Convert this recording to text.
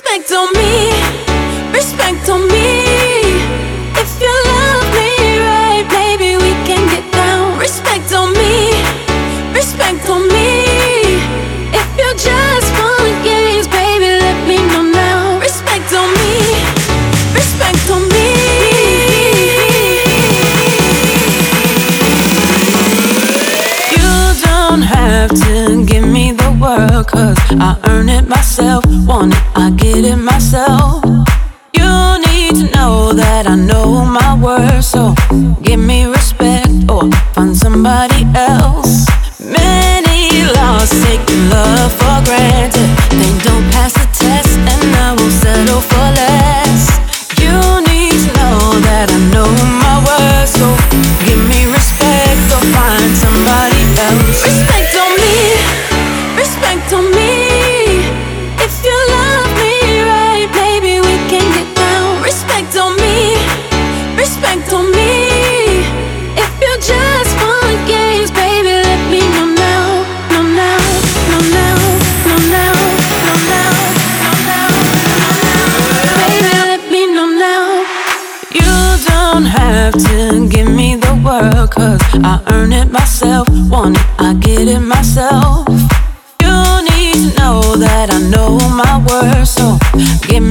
Respect on me, respect on me. If you love me right, baby, we can get down. Respect on me, respect on me. If you just want games, baby, let me know now. Respect on me, respect on me. You don't have to give me the world, 'cause I earn it myself. Want it, I get it myself. You need to know that I know my worth, so give me respect or find somebody else. Many lost taking love for granted. They don't pass the test and I will settle for less. You need to know that I know my worth, so give me respect or find somebody else. Respect on me, respect on me. If you love me right, baby, we can get down. Respect on me, respect on me. If you just want games, baby, let me know now. No now, no now, no now, no now, no now, no now. Baby, let me know now. You don't have to give me the world, 'cause I earn it myself. Want it, I get it myself. You need to know that I know my worth, so give